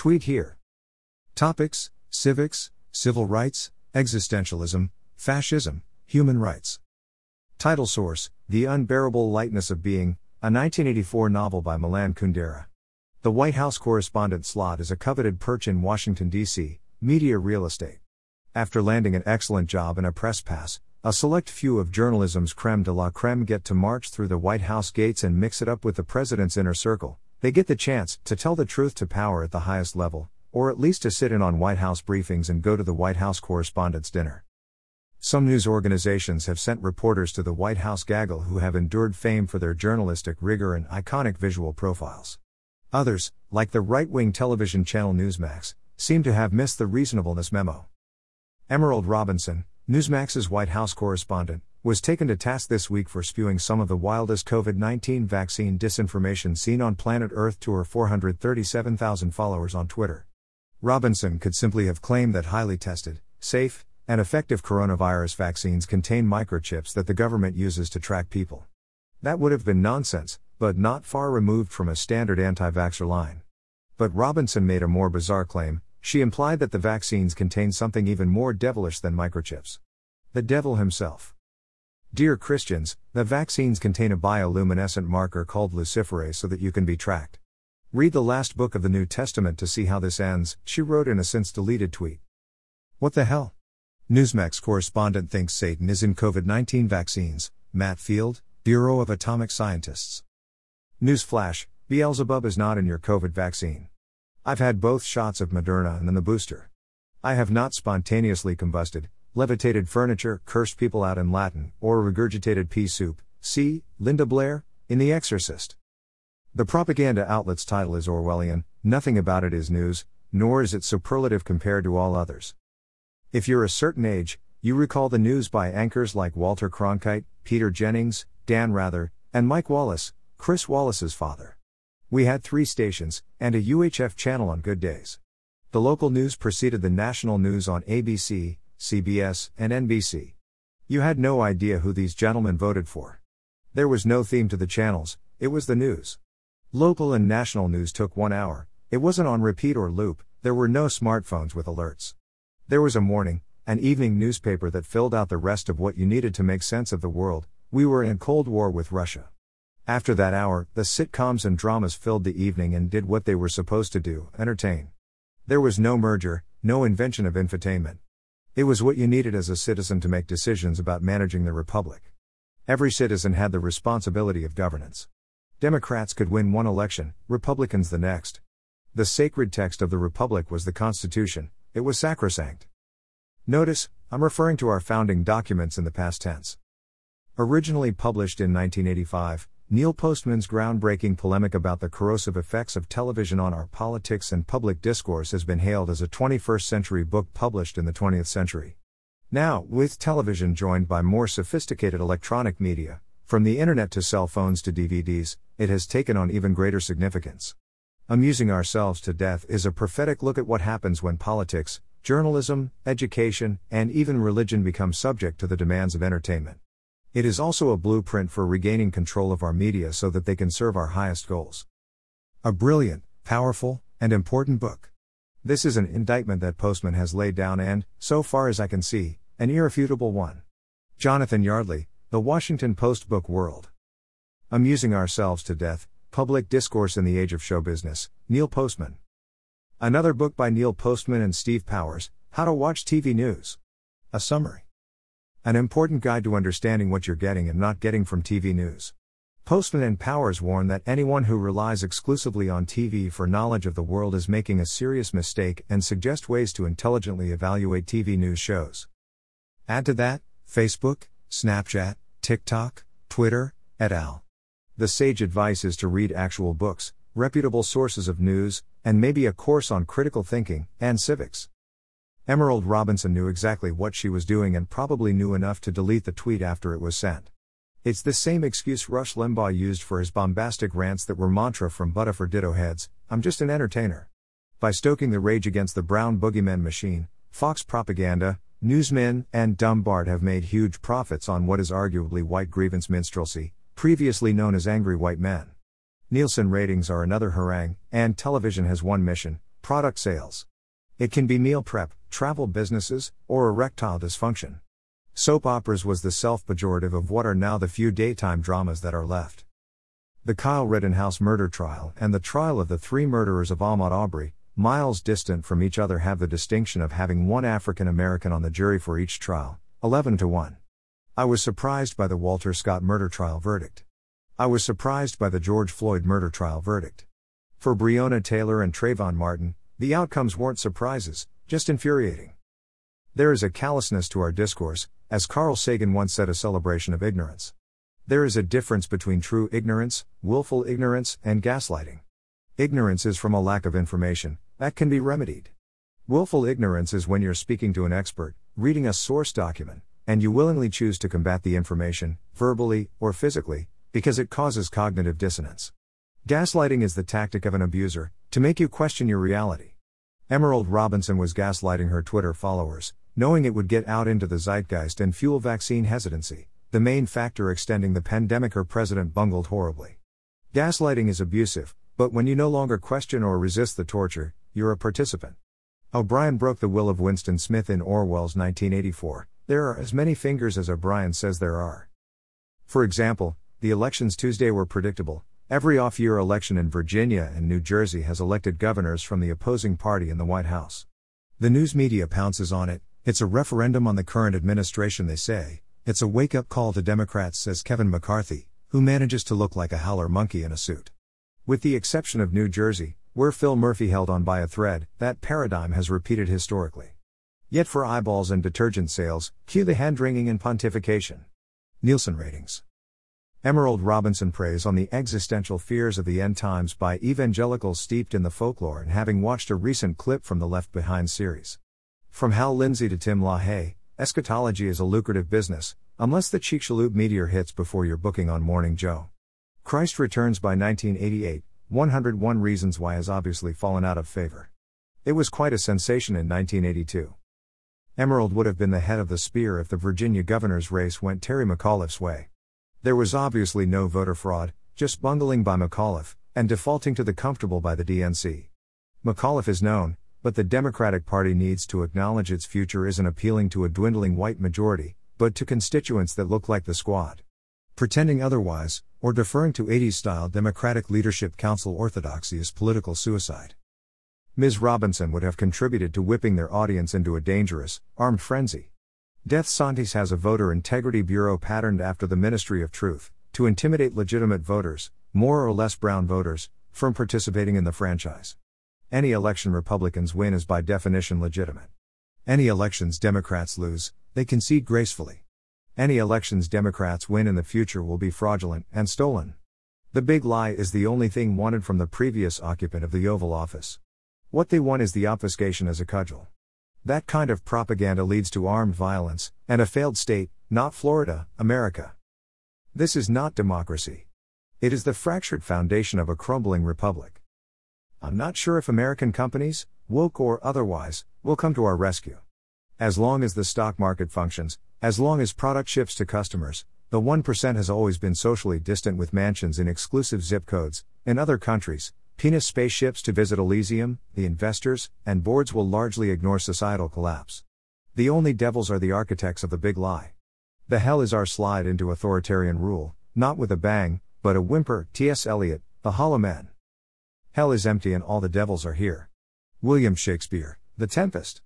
Tweet here. Topics: civics, civil rights, existentialism, fascism, human rights. Title source: The Unbearable Lightness of Being, a 1984 novel by Milan Kundera. The White House correspondent slot is a coveted perch in Washington, D.C., media real estate. After landing an excellent job and a press pass, a select few of journalism's creme de la creme get to march through the White House gates and mix it up with the president's inner circle. They get the chance to tell the truth to power at the highest level, or at least to sit in on White House briefings and go to the White House Correspondents' Dinner. Some news organizations have sent reporters to the White House gaggle who have endured fame for their journalistic rigor and iconic visual profiles. Others, like the right-wing television channel Newsmax, seem to have missed the reasonableness memo. Emerald Robinson, Newsmax's White House correspondent, was taken to task this week for spewing some of the wildest COVID-19 vaccine disinformation seen on planet Earth to her 437,000 followers on Twitter. Robinson could simply have claimed that highly tested, safe, and effective coronavirus vaccines contain microchips that the government uses to track people. That would have been nonsense, but not far removed from a standard anti-vaxxer line. But Robinson made a more bizarre claim. She implied that the vaccines contain something even more devilish than microchips. The devil himself. Dear Christians, the vaccines contain a bioluminescent marker called luciferase so that you can be tracked. Read the last book of the New Testament to see how this ends, she wrote in a since-deleted tweet. What the hell? Newsmax correspondent thinks Satan is in COVID-19 vaccines. Matt Field, Bureau of Atomic Scientists. Newsflash, Beelzebub is not in your COVID vaccine. I've had both shots of Moderna and then the booster. I have not spontaneously combusted, levitated furniture, cursed people out in Latin, or regurgitated pea soup. See, Linda Blair, in The Exorcist. The propaganda outlet's title is Orwellian, nothing about it is news, nor is it superlative compared to all others. If you're a certain age, you recall the news by anchors like Walter Cronkite, Peter Jennings, Dan Rather, and Mike Wallace, Chris Wallace's father. We had 3 stations, and a UHF channel on good days. The local news preceded the national news on ABC, CBS, and NBC. You had no idea who these gentlemen voted for. There was no theme to the channels, it was the news. Local and national news took 1 hour, it wasn't on repeat or loop, there were no smartphones with alerts. There was a morning, an evening newspaper that filled out the rest of what you needed to make sense of the world. We were in a Cold War with Russia. After that hour, the sitcoms and dramas filled the evening and did what they were supposed to do, entertain. There was no merger, no invention of infotainment. It was what you needed as a citizen to make decisions about managing the republic. Every citizen had the responsibility of governance. Democrats could win one election, Republicans the next. The sacred text of the republic was the Constitution, it was sacrosanct. Notice, I'm referring to our founding documents in the past tense. Originally published in 1985, Neil Postman's groundbreaking polemic about the corrosive effects of television on our politics and public discourse has been hailed as a 21st century book published in the 20th century. Now, with television joined by more sophisticated electronic media, from the internet to cell phones to DVDs, it has taken on even greater significance. Amusing Ourselves to Death is a prophetic look at what happens when politics, journalism, education, and even religion become subject to the demands of entertainment. It is also a blueprint for regaining control of our media so that they can serve our highest goals. A brilliant, powerful, and important book. This is an indictment that Postman has laid down and, so far as I can see, an irrefutable one. Jonathan Yardley, The Washington Post Book World. Amusing Ourselves to Death, Public Discourse in the Age of Show Business, Neil Postman. Another book by Neil Postman and Steve Powers, How to Watch TV News. A summary. An important guide to understanding what you're getting and not getting from TV news. Postman and Powers warn that anyone who relies exclusively on TV for knowledge of the world is making a serious mistake and suggest ways to intelligently evaluate TV news shows. Add to that, Facebook, Snapchat, TikTok, Twitter, et al. The sage advice is to read actual books, reputable sources of news, and maybe a course on critical thinking and civics. Emerald Robinson knew exactly what she was doing and probably knew enough to delete the tweet after it was sent. It's the same excuse Rush Limbaugh used for his bombastic rants that were mantra from Buddha for ditto heads, I'm just an entertainer. By stoking the rage against the brown boogeyman machine, Fox propaganda, newsmen, and Dumb Bart have made huge profits on what is arguably white grievance minstrelsy, previously known as angry white men. Nielsen ratings are another harangue, and television has one mission: product sales. It can be meal prep, travel businesses, or erectile dysfunction. Soap operas was the self-pejorative of what are now the few daytime dramas that are left. The Kyle Rittenhouse murder trial and the trial of the three murderers of Ahmaud Arbery, miles distant from each other, have the distinction of having one African American on the jury for each trial, 11-1. I was surprised by the Walter Scott murder trial verdict. I was surprised by the George Floyd murder trial verdict. For Breonna Taylor and Trayvon Martin, the outcomes weren't surprises, just infuriating. There is a callousness to our discourse, as Carl Sagan once said, a celebration of ignorance. There is a difference between true ignorance, willful ignorance, and gaslighting. Ignorance is from a lack of information, that can be remedied. Willful ignorance is when you're speaking to an expert, reading a source document, and you willingly choose to combat the information, verbally or physically, because it causes cognitive dissonance. Gaslighting is the tactic of an abuser, to make you question your reality. Emerald Robinson was gaslighting her Twitter followers, knowing it would get out into the zeitgeist and fuel vaccine hesitancy, the main factor extending the pandemic her president bungled horribly. Gaslighting is abusive, but when you no longer question or resist the torture, you're a participant. O'Brien broke the will of Winston Smith in Orwell's 1984. There are as many fingers as O'Brien says there are. For example, the elections Tuesday were predictable. Every off-year election in Virginia and New Jersey has elected governors from the opposing party in the White House. The news media pounces on it. It's a referendum on the current administration, they say. It's a wake-up call to Democrats, says Kevin McCarthy, who manages to look like a howler monkey in a suit. With the exception of New Jersey, where Phil Murphy held on by a thread, that paradigm has repeated historically. Yet for eyeballs and detergent sales, cue the hand-wringing and pontification. Nielsen ratings. Emerald Robinson preys on the existential fears of the end times by evangelicals steeped in the folklore and having watched a recent clip from the Left Behind series. From Hal Lindsey to Tim LaHaye, eschatology is a lucrative business, unless the Chicxulub meteor hits before you're booking on Morning Joe. Christ Returns by 1988, 101 Reasons Why has obviously fallen out of favor. It was quite a sensation in 1982. Emerald would have been the head of the spear if the Virginia governor's race went Terry McAuliffe's way. There was obviously no voter fraud, just bungling by McAuliffe, and defaulting to the comfortable by the DNC. McAuliffe is known, but the Democratic Party needs to acknowledge its future isn't appealing to a dwindling white majority, but to constituents that look like the Squad. Pretending otherwise, or deferring to 80s-style Democratic Leadership Council orthodoxy is political suicide. Ms. Robinson would have contributed to whipping their audience into a dangerous, armed frenzy. Death Santis has a voter integrity bureau patterned after the Ministry of Truth, to intimidate legitimate voters, more or less brown voters, from participating in the franchise. Any election Republicans win is by definition legitimate. Any elections Democrats lose, they concede gracefully. Any elections Democrats win in the future will be fraudulent and stolen. The big lie is the only thing wanted from the previous occupant of the Oval Office. What they want is the obfuscation as a cudgel. That kind of propaganda leads to armed violence, and a failed state, not Florida, America. This is not democracy. It is the fractured foundation of a crumbling republic. I'm not sure if American companies, woke or otherwise, will come to our rescue. As long as the stock market functions, as long as product ships to customers, the 1% has always been socially distant with mansions in exclusive zip codes. In other countries, penis spaceships to visit Elysium, the investors and boards will largely ignore societal collapse. The only devils are the architects of the big lie. The hell is our slide into authoritarian rule, not with a bang, but a whimper. T.S. Eliot, The Hollow Men. Hell is empty and all the devils are here. William Shakespeare, The Tempest.